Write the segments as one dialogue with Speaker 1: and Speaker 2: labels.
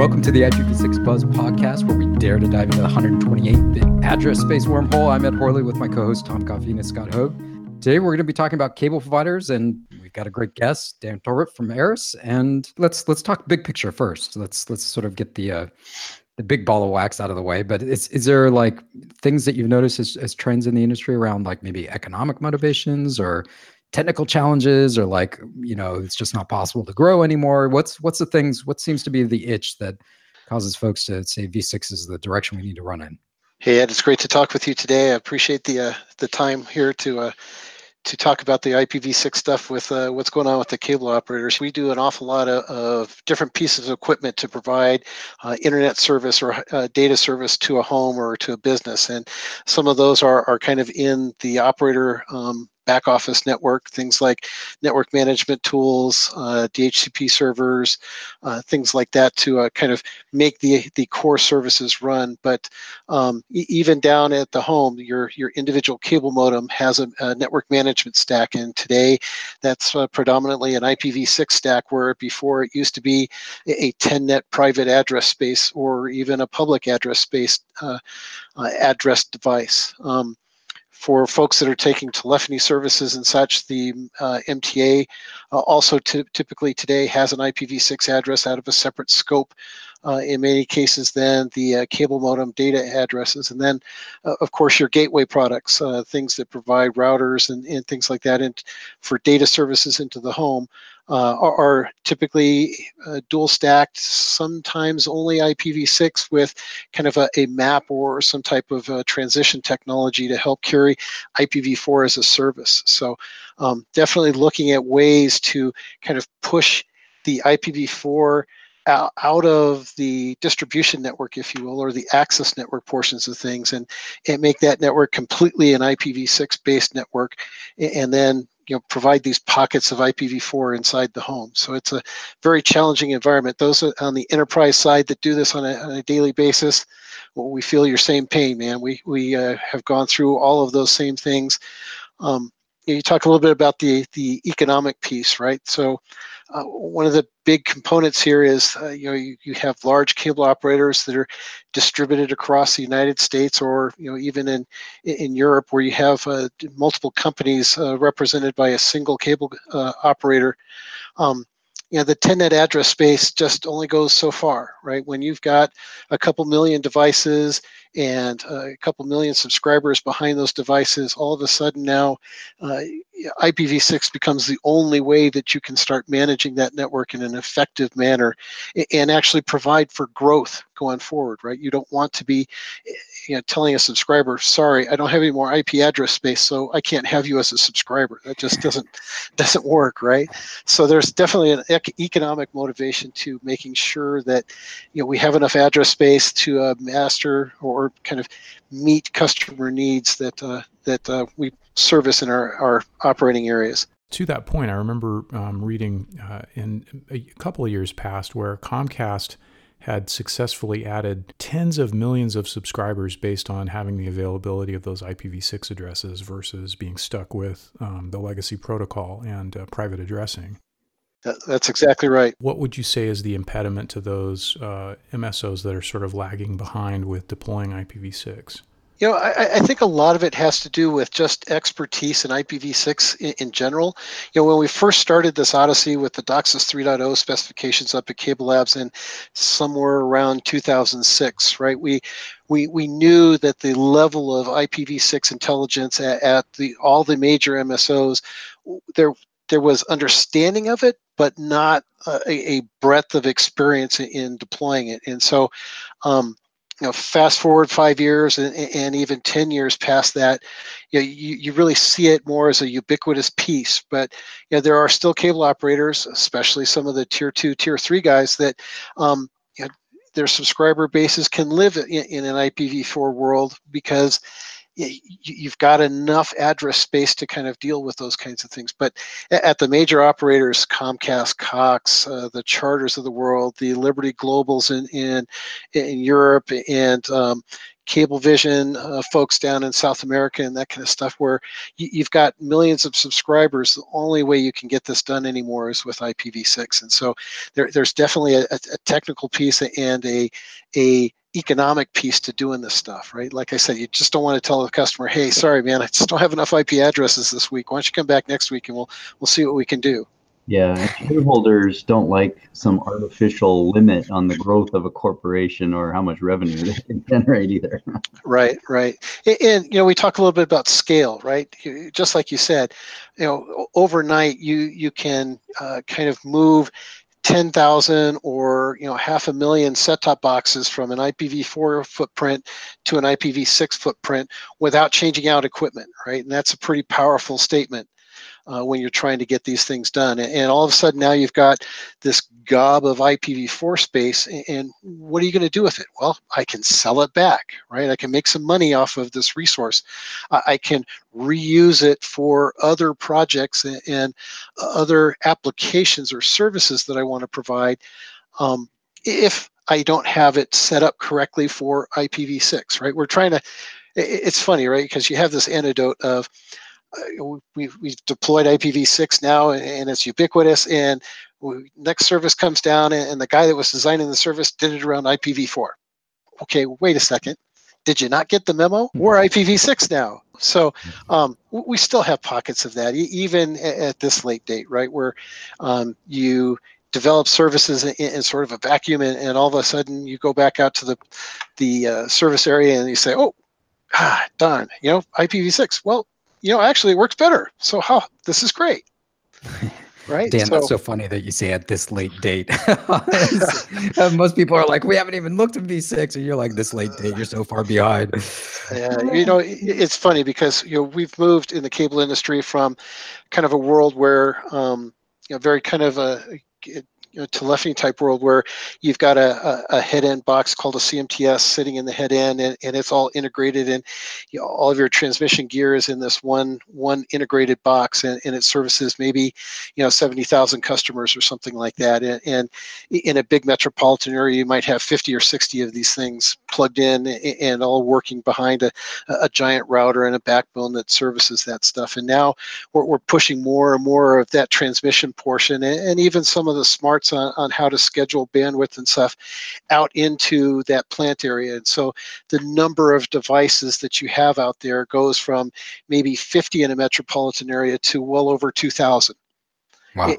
Speaker 1: Welcome to the IPv6 Buzz podcast, where we dare to dive into the 128-bit address space wormhole. I'm Ed Horley with my co-host Tom Coffey and Scott Hogue. Today, we're going to be talking about cable providers, and we've got a great guest, Dan Torwitt from ARRIS. And let's talk big picture first. Let's sort of get the big ball of wax out of the way. But is there like things that you've noticed as trends in the industry around like maybe economic motivations or technical challenges, or like, you know, it's just not possible to grow anymore? What's the things? What seems to be the itch that causes folks to say V6 is the direction we need to run in?
Speaker 2: Hey Ed, it's great to talk with you today. I appreciate the time here to talk about the IPv6 stuff with what's going on with the cable operators. We do an awful lot of different pieces of equipment to provide internet service or data service to a home or to a business. And some of those are kind of in the operator back office network, things like network management tools, DHCP servers, things like that to kind of make the core services run. But even down at the home, your individual cable modem has a network management stack, and today that's predominantly an IPv6 stack, where before it used to be a 10-net private address space or even a public address space address device. For folks that are taking telephony services and such, the MTA also typically today has an IPv6 address out of a separate scope in many cases than the cable modem data addresses. And then, of course, your gateway products, things that provide routers and things like that, and for data services into the home, are typically dual stacked, sometimes only IPv6 with kind of a map or some type of transition technology to help carry IPv4 as a service. So definitely looking at ways to kind of push the IPv4 out of the distribution network, if you will, or the access network portions of things, and make that network completely an IPv6 based network, and then provide these pockets of IPv4 inside the home. So it's a very challenging environment. Those on the enterprise side that do this on a daily basis, well, we feel your same pain, man. We have gone through all of those same things. You talk a little bit about the economic piece, right? So one of the big components here is you have large cable operators that are distributed across the United States, or even in Europe, where you have multiple companies represented by a single cable operator. The 10-net address space just only goes so far, right? When you've got a couple million devices and a couple million subscribers behind those devices, all of a sudden now IPv6 becomes the only way that you can start managing that network in an effective manner and actually provide for growth going forward, right? You don't want to be telling a subscriber, sorry, I don't have any more IP address space, so I can't have you as a subscriber. That just doesn't work, right? So there's definitely an economic motivation to making sure that we have enough address space to master or kind of meet customer needs that we service in our operating areas.
Speaker 3: To that point, I remember reading in a couple of years past where Comcast had successfully added tens of millions of subscribers based on having the availability of those IPv6 addresses versus being stuck with the legacy protocol and private addressing.
Speaker 2: That's exactly right.
Speaker 3: What would you say is the impediment to those MSOs that are sort of lagging behind with deploying IPv6?
Speaker 2: I think a lot of it has to do with just expertise in IPv6 in general. When we first started this odyssey with the DOCSIS 3.0 specifications up at Cable Labs in somewhere around 2006, right? We knew that the level of IPv6 intelligence at all the major MSOs, there was understanding of it, but not a breadth of experience in deploying it. And so, fast forward 5 years and even 10 years past that, you really see it more as a ubiquitous piece. But there are still cable operators, especially some of the tier 2, tier 3 guys, that their subscriber bases can live in an IPv4 world because you've got enough address space to kind of deal with those kinds of things. But at the major operators, Comcast, Cox, the Charters of the world, the Liberty Globals in Europe, and Cablevision folks down in South America and that kind of stuff, where you've got millions of subscribers. The only way you can get this done anymore is with IPv6. And so there's definitely a technical piece and a economic piece to doing this stuff, right? Like I said, you just don't want to tell the customer, hey, sorry, man, I just don't have enough IP addresses this week. Why don't you come back next week and we'll see what we can do.
Speaker 4: Yeah, and shareholders don't like some artificial limit on the growth of a corporation or how much revenue they can generate either.
Speaker 2: Right. And we talk a little bit about scale, right? Just like you said, overnight you can kind of move 10,000 or 500,000 set-top boxes from an IPv4 footprint to an IPv6 footprint without changing out equipment, right? And that's a pretty powerful statement when you're trying to get these things done. And all of a sudden now you've got this gob of IPv4 space, and what are you going to do with it? Well, I can sell it back, right? I can make some money off of this resource. I can reuse it for other projects and other applications or services that I want to provide if I don't have it set up correctly for IPv6, right? We're trying to, it's funny, right? Because you have this anecdote of, we've deployed IPv6 now, and it's ubiquitous, and next service comes down, and the guy that was designing the service did it around IPv4. Okay, wait a second. Did you not get the memo? We're IPv6 now. So we still have pockets of that, even at this late date, right, where you develop services in sort of a vacuum, and all of a sudden you go back out to the service area and you say, darn, IPv6. Well, actually it works better. So this is great. Right?
Speaker 1: Dan, that's so funny that you say at this late date. Most people are like, we haven't even looked at V6, and you're like, this late date, you're so far behind.
Speaker 2: Yeah, it's funny because we've moved in the cable industry from kind of a world where very kind of a telephony type world where you've got a head end box called a CMTS sitting in the head end, and it's all integrated, and all of your transmission gear is in this one integrated box, and it services maybe 70,000 customers or something like that. And in a big metropolitan area, you might have 50 or 60 of these things plugged in and all working behind a giant router and a backbone that services that stuff. And now we're pushing more and more of that transmission portion, and even some of the smarts on how to schedule bandwidth and stuff out into that plant area. And so the number of devices that you have out there goes from maybe 50 in a metropolitan area to well over 2,000.
Speaker 1: Wow.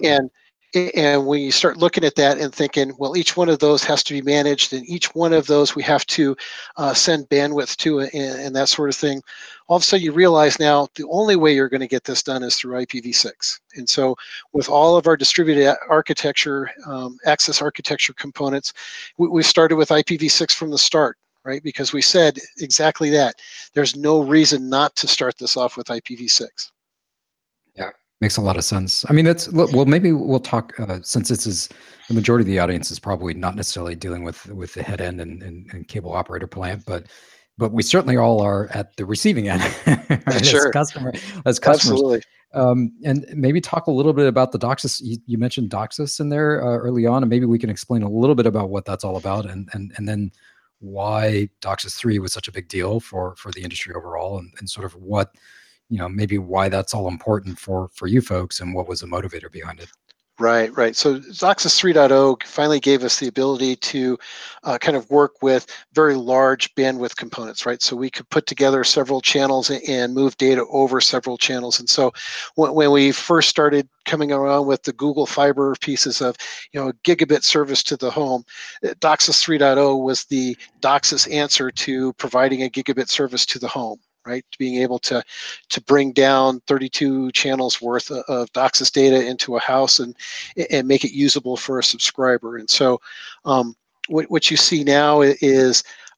Speaker 2: And when you start looking at that and thinking, well, each one of those has to be managed, and each one of those we have to send bandwidth to, and that sort of thing, all of a sudden you realize now the only way you're going to get this done is through IPv6. And so with all of our distributed architecture, access architecture components, we started with IPv6 from the start, right? Because we said exactly that. There's no reason not to start this off with IPv6.
Speaker 1: Yeah. Makes a lot of sense. I mean, maybe we'll talk, since this is the majority of the audience is probably not necessarily dealing with the head end and cable operator plant, but we certainly all are at the receiving end, right?
Speaker 2: Sure.
Speaker 1: As customers.
Speaker 2: Absolutely.
Speaker 1: And maybe talk a little bit about the DOCSIS. You mentioned DOCSIS in there early on, and maybe we can explain a little bit about what that's all about, and then why DOCSIS 3 was such a big deal for the industry overall, and sort of what, maybe why that's all important for you folks, and what was the motivator behind it.
Speaker 2: Right. So DOCSIS 3.0 finally gave us the ability to kind of work with very large bandwidth components, right? So we could put together several channels and move data over several channels. And so when we first started coming around with the Google Fiber pieces of, gigabit service to the home, DOCSIS 3.0 was the DOCSIS answer to providing a gigabit service to the home. Right, being able to bring down 32 channels worth of DOCSIS data into a house and make it usable for a subscriber. And so what you see now is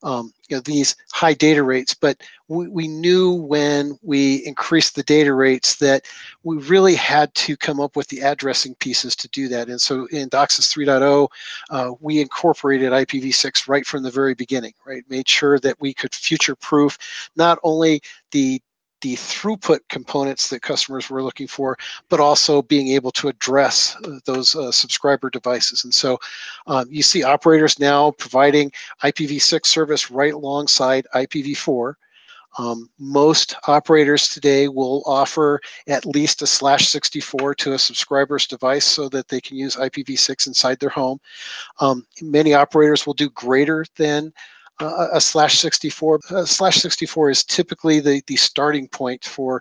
Speaker 2: these high data rates, but we knew when we increased the data rates that we really had to come up with the addressing pieces to do that. And so in DOCSIS 3.0, we incorporated IPv6 right from the very beginning, right? Made sure that we could future-proof not only the throughput components that customers were looking for, but also being able to address those subscriber devices. And so you see operators now providing IPv6 service right alongside IPv4. Most operators today will offer at least a /64 to a subscriber's device so that they can use IPv6 inside their home. Many operators will do greater than a /64. /64 is typically the starting point for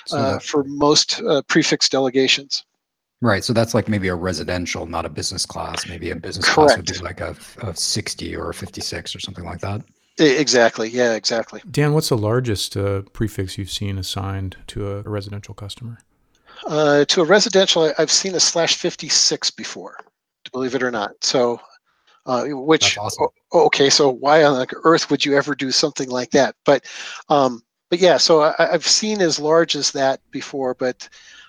Speaker 2: most prefix delegations.
Speaker 1: Right. So that's like maybe a residential, not a business class. Maybe a business
Speaker 2: Correct.
Speaker 1: class would be like a 60 or a 56 or something like that.
Speaker 2: Exactly. Yeah, exactly.
Speaker 3: Dan, what's the largest prefix you've seen assigned to a residential customer?
Speaker 2: To a residential, I've seen a /56 before, believe it or not. So which,
Speaker 1: that's awesome.
Speaker 2: Okay, so why on earth would you ever do something like that? But yeah, so I've seen as large as that before, but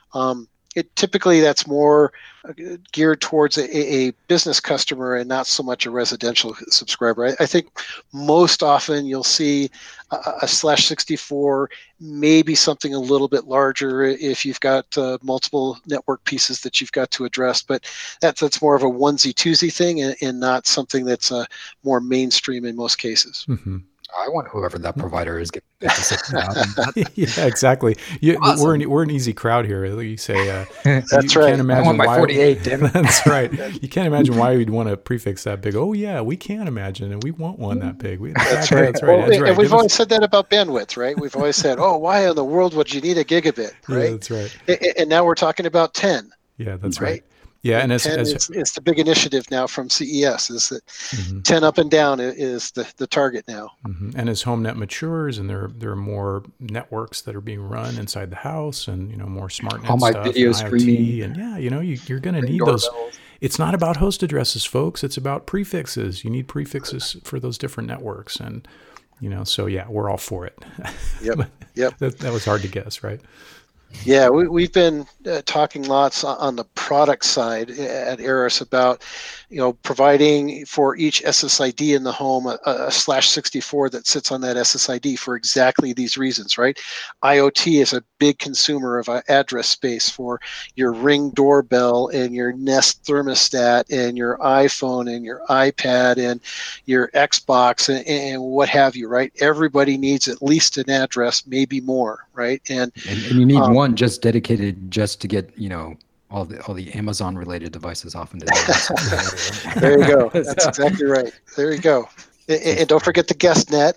Speaker 2: typically that's more geared towards a business customer and not so much a residential subscriber. I think most often you'll see a /64, maybe something a little bit larger if you've got multiple network pieces that you've got to address, but that's more of a onesie twosie thing and not something that's more mainstream in most cases.
Speaker 3: Mm-hmm.
Speaker 1: I want whoever that provider is getting 56,000.
Speaker 3: Yeah, exactly.
Speaker 1: Awesome.
Speaker 3: We're an easy crowd here. You say
Speaker 2: that's
Speaker 3: you
Speaker 2: right.
Speaker 3: Can't imagine
Speaker 1: I want my 48, damn it.
Speaker 3: That's right. You can't imagine why we'd want a prefix that big. Oh yeah, we can imagine, and we want one that big.
Speaker 2: That's right.
Speaker 3: That's right.
Speaker 2: Well,
Speaker 3: that's right.
Speaker 2: And we've always said that about bandwidth, right? We've always said, oh, why in the world would you need a gigabit, right?
Speaker 3: Yeah, that's right.
Speaker 2: And now we're talking about 10.
Speaker 3: Yeah, that's right. Yeah, and
Speaker 2: it's the big initiative now from CES is that
Speaker 3: mm-hmm.
Speaker 2: 10 up and down is the target now.
Speaker 3: Mm-hmm. And as HomeNet matures and there are more networks that are being run inside the house and more SmartNet
Speaker 1: all my
Speaker 3: stuff,
Speaker 1: video
Speaker 3: and
Speaker 1: streaming,
Speaker 3: and you're going to need those. It's not about host addresses, folks. It's about prefixes. You need prefixes for those different networks, and so yeah, we're all for it.
Speaker 2: Yep.
Speaker 3: That was hard to guess, right?
Speaker 2: Yeah, we've been talking lots on the product side at ARRIS about, providing for each SSID in the home a /64 that sits on that SSID for exactly these reasons, right? IoT is a big consumer of address space for your Ring doorbell and your Nest thermostat and your iPhone and your iPad and your Xbox and what have you, right? Everybody needs at least an address, maybe more, right? And
Speaker 1: you need one just dedicated just to get all the Amazon related devices off into the
Speaker 2: There you go. That's exactly right. There you go. And don't forget the GuestNet.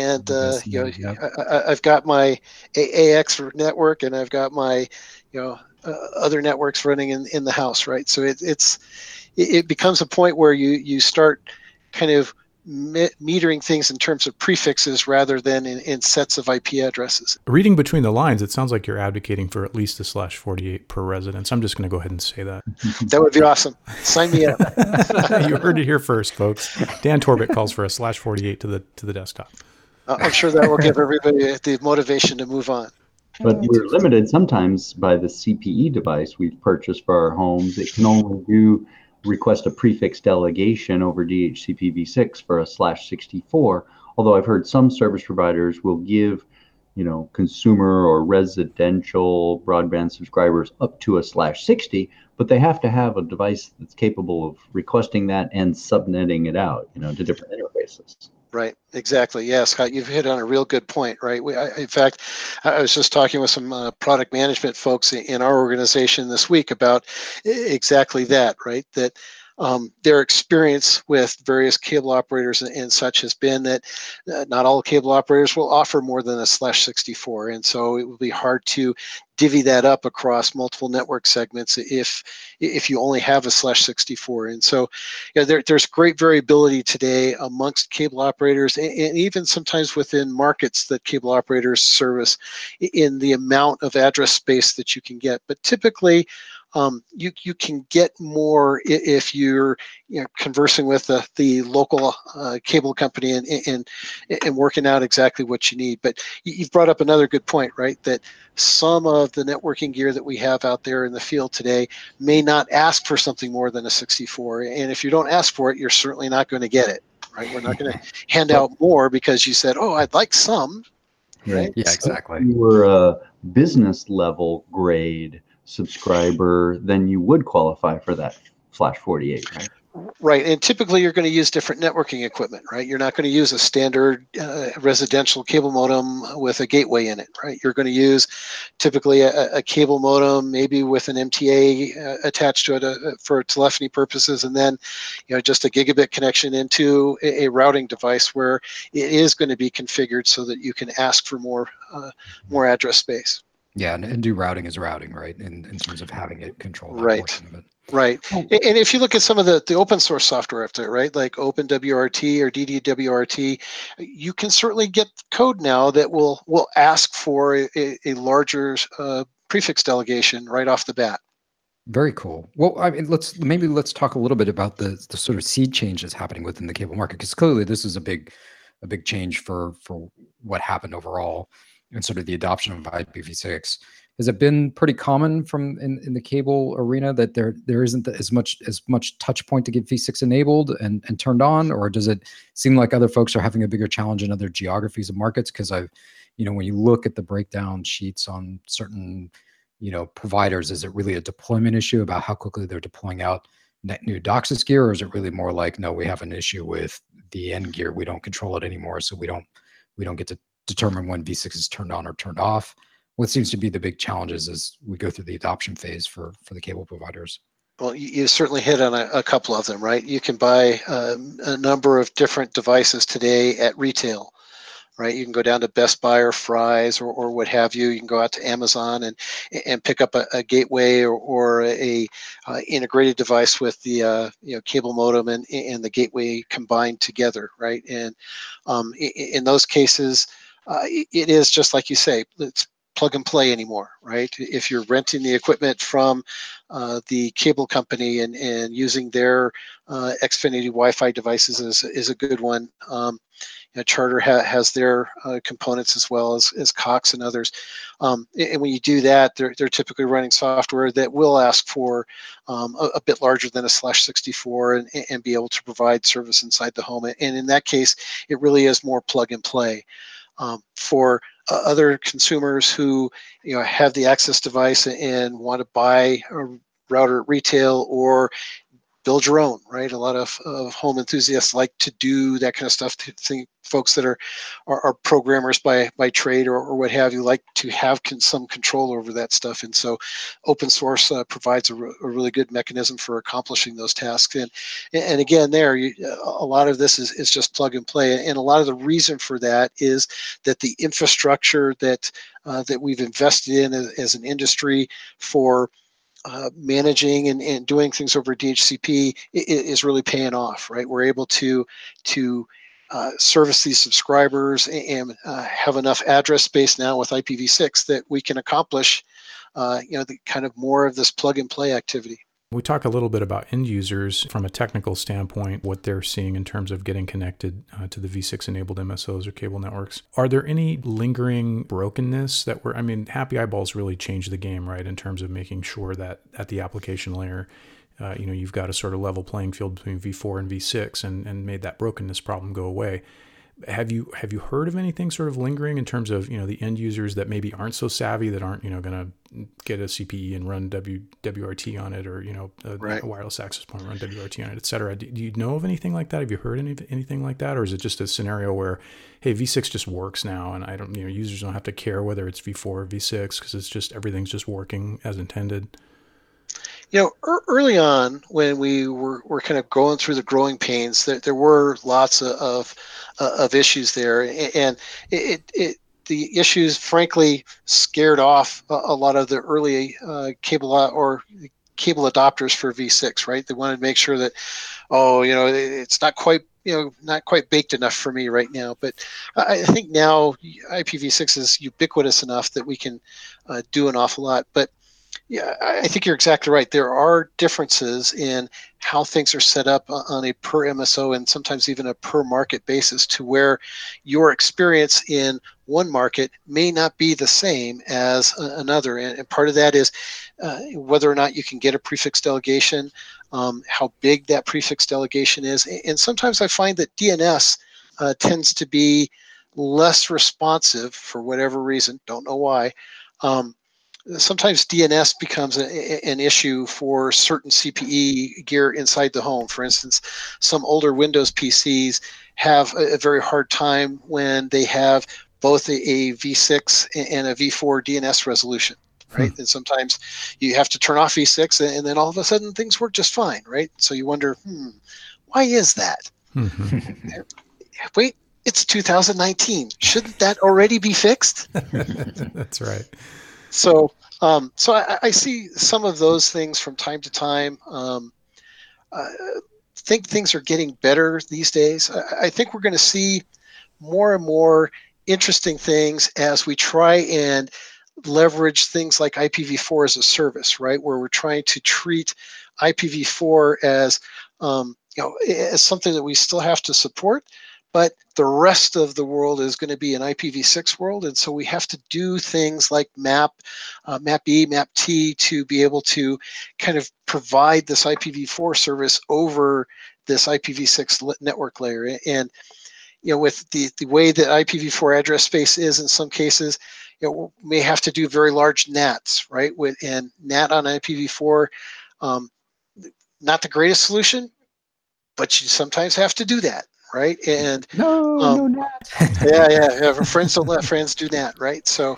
Speaker 2: And I've got my AX network, and I've got my other networks running in the house, right? So it becomes a point where you start kind of metering things in terms of prefixes rather than in sets of IP addresses.
Speaker 3: Reading between the lines, it sounds like you're advocating for at least a /48 per residence. I'm just going to go ahead and say that.
Speaker 2: That would be awesome. Sign me up.
Speaker 3: You heard it here first, folks. Dan Torbett calls for a /48 to the desktop.
Speaker 2: I'm sure that will give everybody the motivation to move on.
Speaker 4: But we're limited sometimes by the CPE device we've purchased for our homes. It can only request a prefix delegation over DHCPv6 for a /64, although I've heard some service providers will give, consumer or residential broadband subscribers up to a /60, but they have to have a device that's capable of requesting that and subnetting it out, to different interfaces.
Speaker 2: Right. Exactly. Yeah, Scott, you've hit on a real good point, right? In fact, I was just talking with some product management folks in our organization this week about exactly that, right? That their experience with various cable operators and such has been that not all cable operators will offer more than a /64. And so it will be hard to divvy that up across multiple network segments if you only have a /64. And so there's great variability today amongst cable operators and even sometimes within markets that cable operators service in the amount of address space that you can get. But typically, you can get more if you're conversing with the local cable company and working out exactly what you need. But you've brought up another good point, right? That some of the networking gear that we have out there in the field today may not ask for something more than a 64. And if you don't ask for it, you're certainly not going to get it, right? We're not going to hand out more because you said, "Oh, I'd like some." Right?
Speaker 1: Yeah, exactly.
Speaker 4: If you were a business level grade subscriber, then you would qualify for that Flash 48, right?
Speaker 2: Right, and typically you're going to use different networking equipment, right? You're not going to use a standard residential cable modem with a gateway in it, right? You're going to use typically a cable modem, maybe with an MTA attached to it for telephony purposes, and then just a gigabit connection into a routing device where it is going to be configured so that you can ask for more address space.
Speaker 1: Yeah, and do routing is routing, right? In terms of having it control that
Speaker 2: Right.
Speaker 1: portion of it.
Speaker 2: Right. And if you look at some of the open source software after it, right, like OpenWRT or DDWRT, you can certainly get code now that will ask for a larger prefix delegation right off the bat.
Speaker 1: Very cool. Well, I mean, let's talk a little bit about the sort of seed changes happening within the cable market, because clearly this is a big change for what happened overall and sort of the adoption of IPv6. Has it been pretty common in the cable arena that there isn't as much touch point to get V6 enabled and turned on, or does it seem like other folks are having a bigger challenge in other geographies and markets? Because when you look at the breakdown sheets on certain providers, is it really a deployment issue about how quickly they're deploying out net new DOCSIS gear, or is it really more like, no, we have an issue with the end gear, we don't control it anymore, so we don't get to determine when V6 is turned on or turned off? What seems to be the big challenges as we go through the adoption phase for the cable providers?
Speaker 2: Well, you certainly hit on a couple of them, right? You can buy a number of different devices today at retail, right? You can go down to Best Buy or Fry's or what have you. You can go out to Amazon and pick up a gateway or a integrated device with the cable modem and the gateway combined together, right? And in those cases, it is just like you say, it's plug and play anymore, right? If you're renting the equipment from the cable company and using their Xfinity Wi-Fi devices is a good one. Charter has their components as well as Cox and others. And when you do that, they're typically running software that will ask for a bit larger than a /64 and be able to provide service inside the home. And in that case, it really is more plug and play. For other consumers who have the access device and want to buy a router at retail or build your own, right? A lot of home enthusiasts like to do that kind of stuff. Folks that are programmers by trade or what have you like to have some control over that stuff. And so open source provides a really good mechanism for accomplishing those tasks. And again, a lot of this is just plug and play. And a lot of the reason for that is that the infrastructure that we've invested in as an industry for managing and doing things over DHCP is really paying off, right? We're able to service these subscribers and have enough address space now with IPv6 that we can accomplish, the kind of more of this plug and play activity.
Speaker 3: We talk a little bit about end users from a technical standpoint, what they're seeing in terms of getting connected to the V6 enabled MSOs or cable networks. Are there any lingering brokenness Happy Eyeballs really changed the game, right? In terms of making sure that at the application layer, you've got a sort of level playing field between V4 and V6 and made that brokenness problem go away. Have you heard of anything sort of lingering in terms of the end users that maybe aren't so savvy, that aren't going to get a CPE and run WRT on it, or a wireless access point, run WRT on it, et cetera? Do you know of anything like that? Have you heard anything like that, or is it just a scenario where, hey, V6 just works now, and I don't users don't have to care whether it's V4 or V6 because it's just everything's just working as intended?
Speaker 2: Early on when we were kind of going through the growing pains, there were lots of issues there, and the issues frankly scared off a lot of the early cable adopters for V6, right? They wanted to make sure that, it's not quite baked enough for me right now. But I think now IPv6 is ubiquitous enough that we can do an awful lot. But Yeah, I think you're exactly right. There are differences in how things are set up on a per MSO and sometimes even a per market basis, to where your experience in one market may not be the same as another. And part of that is whether or not you can get a prefix delegation, how big that prefix delegation is. And sometimes I find that DNS tends to be less responsive for whatever reason, don't know why. Sometimes DNS becomes an issue for certain CPE gear inside the home. For instance, some older Windows PCs have a very hard time when they have both a V6 and a V4 DNS resolution, right? And sometimes you have to turn off V6 and then all of a sudden things work just fine, right? So you wonder, why is that? Wait, it's 2019. Shouldn't that already be fixed?
Speaker 3: That's right.
Speaker 2: So I see some of those things from time to time. I think things are getting better these days. I think we're going to see more and more interesting things as we try and leverage things like IPv4 as a service, right? Where we're trying to treat IPv4 as as something that we still have to support, but the rest of the world is going to be an IPv6 world, and so we have to do things like MAP-E, MAP-T to be able to kind of provide this IPv4 service over this IPv6 network layer. And with the way that IPv4 address space is in some cases, we may have to do very large NATs, right? And NAT on IPv4, not the greatest solution, but you sometimes have to do that. Right. And
Speaker 1: no NAT.
Speaker 2: yeah. Friends don't let friends do NAT. Right. So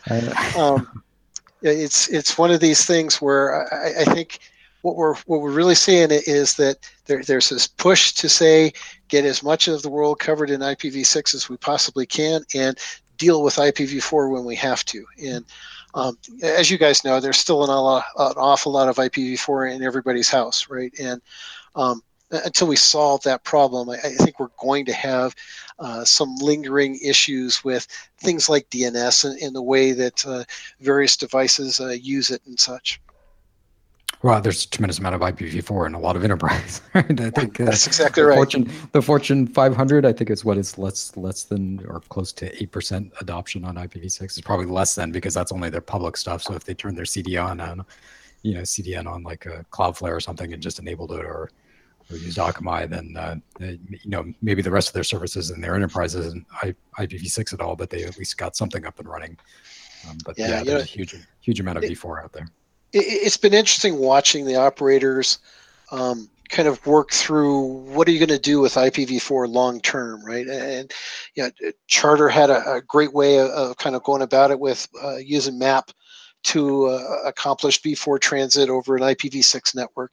Speaker 2: it's one of these things where I think what we're really seeing is that there's this push to say get as much of the world covered in IPv6 as we possibly can and deal with IPv4 when we have to. And as you guys know, there's still an awful lot of IPv4 in everybody's house. Right. And until we solve that problem, I think we're going to have some lingering issues with things like DNS and the way that various devices use it and such.
Speaker 1: Well, there's a tremendous amount of IPv4 in a lot of enterprise. Right? I think
Speaker 2: that's exactly right.
Speaker 1: The Fortune 500, I think, is what is less than or close to 8% adoption on IPv6. It's probably less than because that's only their public stuff. So if they turn their CDN on like a Cloudflare or something and just enabled it or use Akamai, then maybe the rest of their services in their enterprise isn't IPv6 at all, but they at least got something up and running. But there's a huge amount of V4 out there.
Speaker 2: It's been interesting watching the operators kind of work through what are you going to do with IPv4 long term, right? And Charter had a great way of kind of going about it with using MAP to accomplish V4 transit over an IPv6 network.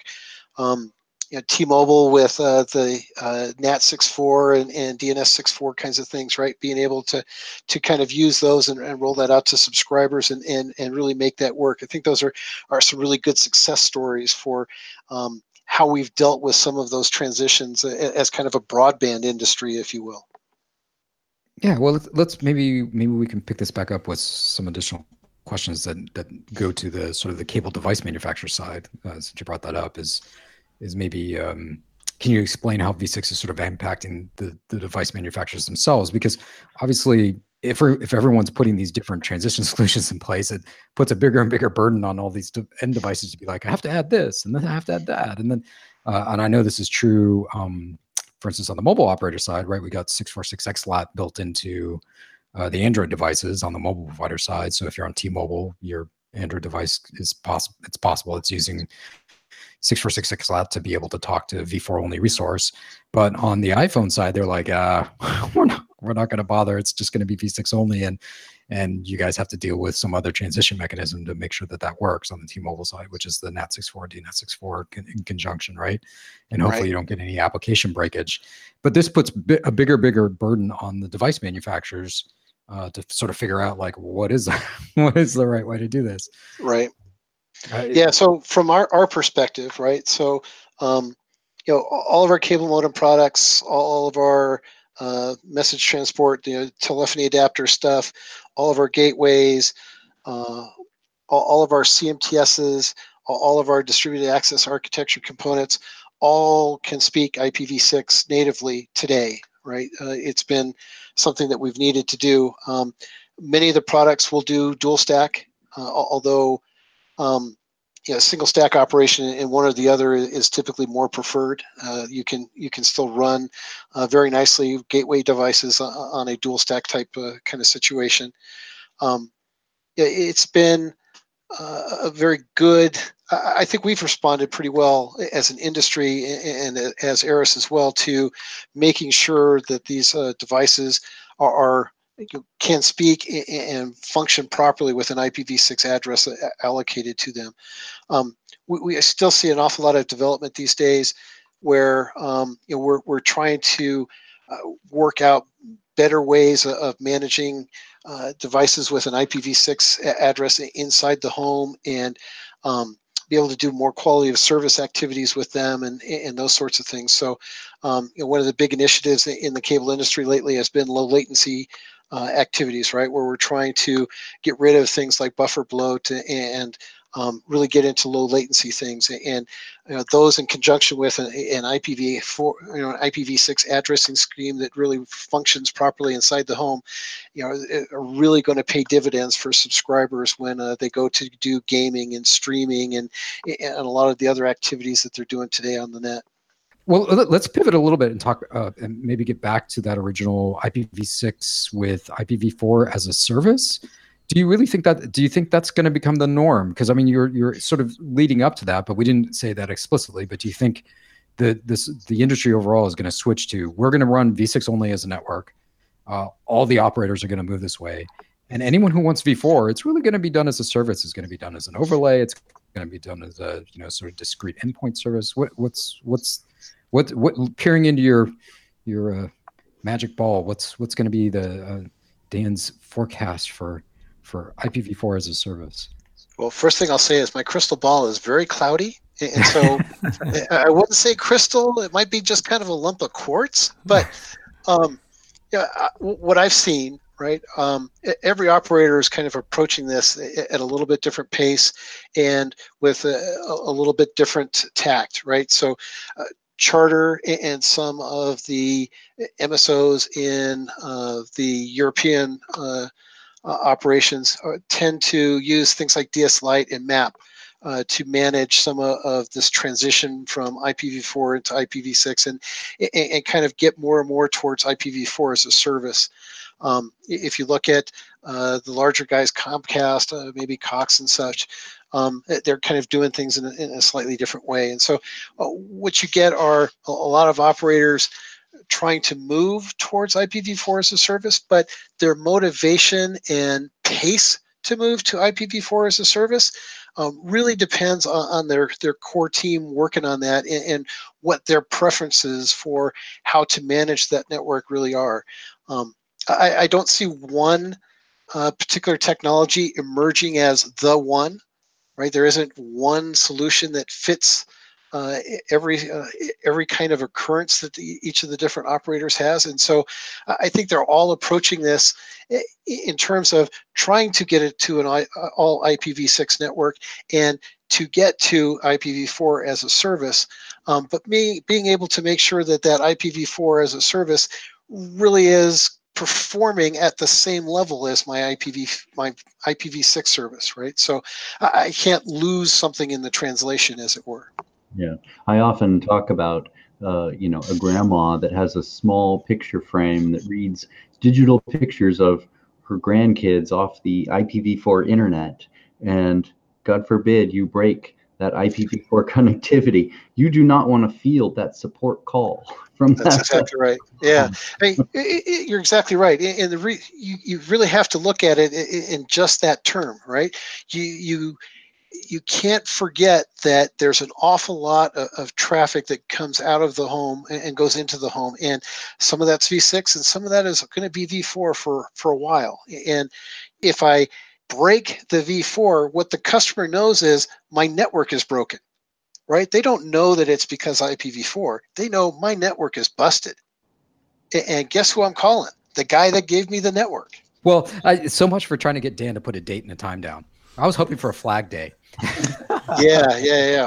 Speaker 2: T-Mobile with the NAT 6.4 and DNS 6.4 kinds of things, right? Being able to kind of use those and roll that out to subscribers and really make that work. I think those are some really good success stories for how we've dealt with some of those transitions as kind of a broadband industry, if you will.
Speaker 1: Yeah, well, let's maybe we can pick this back up with some additional questions that go to the sort of the cable device manufacturer side. Since you brought that up, is maybe can you explain how V6 is sort of impacting the device manufacturers themselves? Because obviously, if everyone's putting these different transition solutions in place, it puts a bigger and bigger burden on all these end devices to be like, I have to add this, and then I have to add that, and then and I know this is true. For instance, on the mobile operator side, right, we got 646XLAT built into the Android devices on the mobile provider side. So if you're on T-Mobile, your Android device is possible. It's possible it's using 646XLAT to be able to talk to V4 only resource. But on the iPhone side, they're like, we're not going to bother. It's just going to be V6 only, and you guys have to deal with some other transition mechanism to make sure that works on the T-Mobile side, which is the NAT 6.4, DNS 6.4 in conjunction, right? And hopefully you don't get any application breakage. But this puts a bigger burden on the device manufacturers to sort of figure out like what is the right way to do this,
Speaker 2: right? Yeah. So from our perspective, right? So all of our cable modem products, all of our message transport, telephony adapter stuff, all of our gateways, all of our CMTSs, all of our distributed access architecture components all can speak IPv6 natively today, right? It's been something that we've needed to do. Many of the products will do dual stack, although single stack operation in one or the other is typically more preferred. You can still run very nicely gateway devices on a dual stack type kind of situation. It's been a very good. I think we've responded pretty well as an industry and as ARRIS as well to making sure that these devices can speak and function properly with an IPv6 address allocated to them. We still see an awful lot of development these days where we're trying to work out better ways of managing devices with an IPv6 address inside the home and be able to do more quality of service activities with them and those sorts of things. So one of the big initiatives in the cable industry lately has been low latency activities, right, where we're trying to get rid of things like buffer bloat and really get into low latency things, and those in conjunction with an IPv4, an IPv6 addressing scheme that really functions properly inside the home, are really going to pay dividends for subscribers when they go to do gaming and streaming and a lot of the other activities that they're doing today on the net.
Speaker 1: Well, let's pivot a little bit and talk and maybe get back to that original IPv6 with IPv4 as a service. Do you really think that? Do you think that's going to become the norm? Because I mean, you're sort of leading up to that, but we didn't say that explicitly. But do you think the industry overall is going to switch to we're going to run V6 only as a network? All the operators are going to move this way, and anyone who wants V4, it's really going to be done as a service. It's going to be done as an overlay. It's going to be done as a sort of discrete endpoint service. What peering into your magic ball? What's going to be the Dan's forecast for IPv4 as a service?
Speaker 2: Well, first thing I'll say is my crystal ball is very cloudy, and so I wouldn't say crystal. It might be just kind of a lump of quartz. But what I've seen, right? Every operator is kind of approaching this at a little bit different pace and with a little bit different tact, right? So Charter and some of the MSOs in the European operations tend to use things like DS Lite and MAP to manage some of this transition from IPv4 into IPv6 and kind of get more and more towards IPv4 as a service. If you look at the larger guys, Comcast, maybe Cox and such, they're kind of doing things in a slightly different way. And so what you get are a lot of operators trying to move towards IPv4 as a service, but their motivation and pace to move to IPv4 as a service really depends on their core team working on that and what their preferences for how to manage that network really are. I don't see one particular technology emerging as the one, right? There isn't one solution that fits every kind of occurrence that each of the different operators has. And so I think they're all approaching this in terms of trying to get it to an all IPv6 network and to get to IPv4 as a service. But being able to make sure that IPv4 as a service really is performing at the same level as my IPv6 service, right? So I can't lose something in the translation, as it were.
Speaker 4: Yeah, I often talk about, a grandma that has a small picture frame that reads digital pictures of her grandkids off the IPv4 internet. And God forbid you break that IPv4 connectivity. You do not want to field that support call from that.
Speaker 2: That's exactly right. Yeah, I mean, you're exactly right. And you really have to look at it in just that term, right? You can't forget that there's an awful lot of traffic that comes out of the home and goes into the home, and some of that's V6 and some of that is going to be V4 for a while. And if I break the V4, what the customer knows is my network is broken, right? They don't know that it's because IPv4. They know my network is busted. And guess who I'm calling? The guy that gave me the network.
Speaker 1: Well, so much for trying to get Dan to put a date and a time down. I was hoping for a flag day.
Speaker 2: Yeah.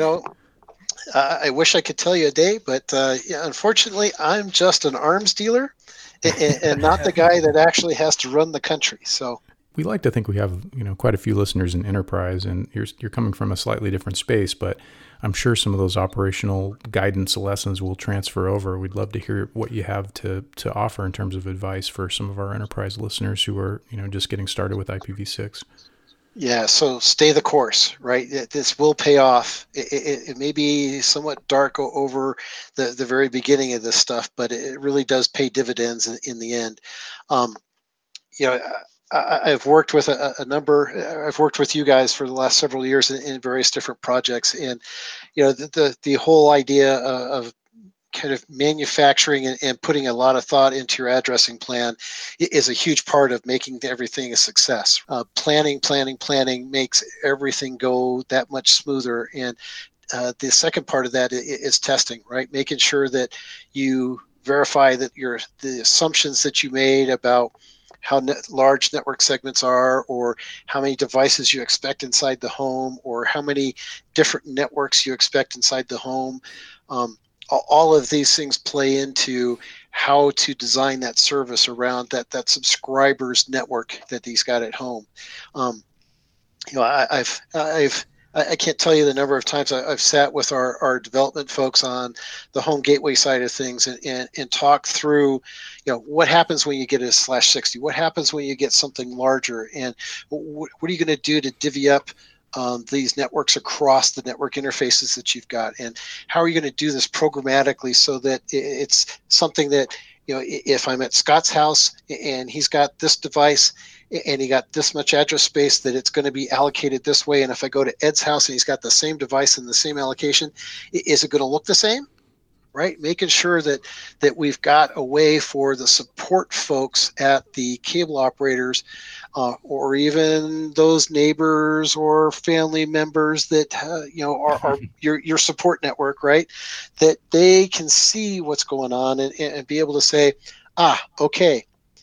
Speaker 2: I wish I could tell you a day, but unfortunately, I'm just an arms dealer and not the guy that actually has to run the country. So
Speaker 3: we like to think we have, quite a few listeners in enterprise, and you're coming from a slightly different space, but I'm sure some of those operational guidance lessons will transfer over. We'd love to hear what you have to offer in terms of advice for some of our enterprise listeners who are, just getting started with IPv6.
Speaker 2: Yeah, so stay the course, right? This will pay off. It may be somewhat dark over the very beginning of this stuff, but it really does pay dividends in the end. I've worked with I've worked with you guys for the last several years in various different projects, and the whole idea of kind of manufacturing and putting a lot of thought into your addressing plan is a huge part of making everything a success. Planning makes everything go that much smoother. And the second part of that is testing, right? Making sure that you verify that the assumptions that you made about how large network segments are, or how many devices you expect inside the home, or how many different networks you expect inside the home. All of these things play into how to design that service around that subscriber's network that he's got at home. I can't tell you the number of times I've sat with our development folks on the home gateway side of things and talk through, what happens when you get a /60? What happens when you get something larger? And what are you going to do to divvy up these networks across the network interfaces that you've got? And how are you going to do this programmatically so that it's something that, if I'm at Scott's house and he's got this device and he got this much address space, that it's going to be allocated this way. And if I go to Ed's house and he's got the same device and the same allocation, is it going to look the same? Right? Making sure that we've got a way for the support folks at the cable operators, or even those neighbors or family members that are your support network, right? That they can see what's going on and be able to say, okay,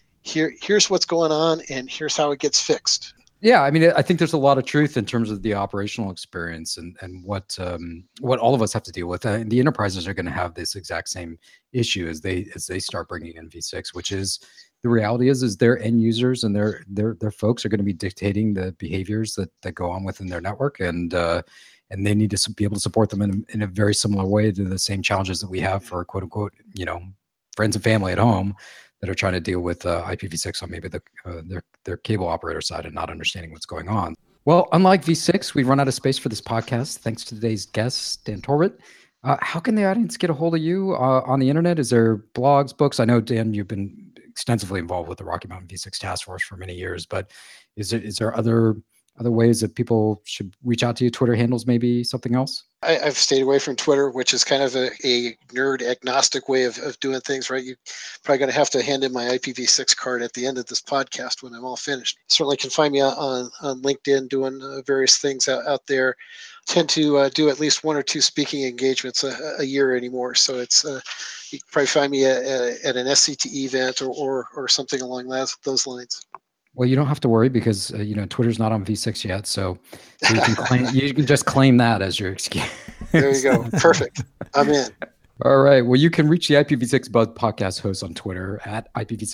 Speaker 2: here's what's going on and here's how it gets fixed.
Speaker 1: Yeah, I mean, I think there's a lot of truth in terms of the operational experience and what all of us have to deal with. And the enterprises are going to have this exact same issue as they start bringing in V6, which is the reality is their end users and their folks are going to be dictating the behaviors that go on within their network, and they need to be able to support them in a very similar way to the same challenges that we have for quote unquote friends and family at home that are trying to deal with IPv6 on maybe their cable operator side and not understanding what's going on. Well, unlike V6, we've run out of space for this podcast. Thanks to today's guest, Dan Torbett. How can the audience get a hold of you on the internet? Is there blogs, books? I know, Dan, you've been extensively involved with the Rocky Mountain V6 Task Force for many years, but is there other ways that people should reach out to you? Twitter handles, maybe something else?
Speaker 2: I've stayed away from Twitter, which is kind of a nerd agnostic way of doing things, right? You're probably going to have to hand in my IPv6 card at the end of this podcast when I'm all finished. Certainly can find me on LinkedIn doing various things out there. Tend to do at least one or two speaking engagements a year anymore. So it's you can probably find me at an SCTE event or something along those lines.
Speaker 1: Well, you don't have to worry because Twitter's not on V6 yet, so you can you can just claim that as your excuse.
Speaker 2: There you go. Perfect. I'm in.
Speaker 1: All right. Well, you can reach the IPv6 Buzz podcast host on Twitter at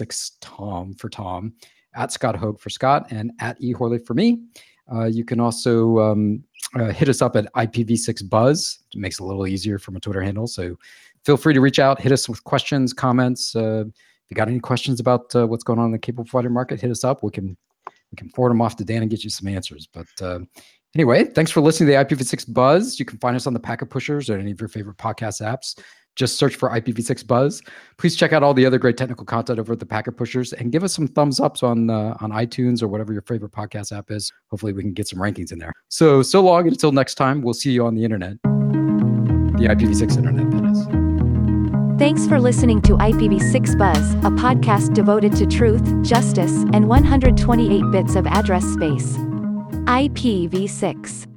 Speaker 1: IPv6Tom for Tom, at Scott Hogue for Scott, and at eHorley for me. You can also hit us up at IPv6 Buzz. It makes it a little easier from a Twitter handle. So feel free to reach out, hit us with questions, comments. If you got any questions about what's going on in the cable provider market, hit us up. We can forward them off to Dan and get you some answers. But anyway, thanks for listening to the IPv6 Buzz. You can find us on the Packet Pushers or any of your favorite podcast apps. Just search for IPv6 Buzz. Please check out all the other great technical content over at the Packet Pushers and give us some thumbs ups on iTunes or whatever your favorite podcast app is. Hopefully we can get some rankings in there. So long until next time. We'll see you on the internet. The IPv6 internet, that is.
Speaker 5: Thanks for listening to IPv6 Buzz, a podcast devoted to truth, justice, and 128 bits of address space. IPv6.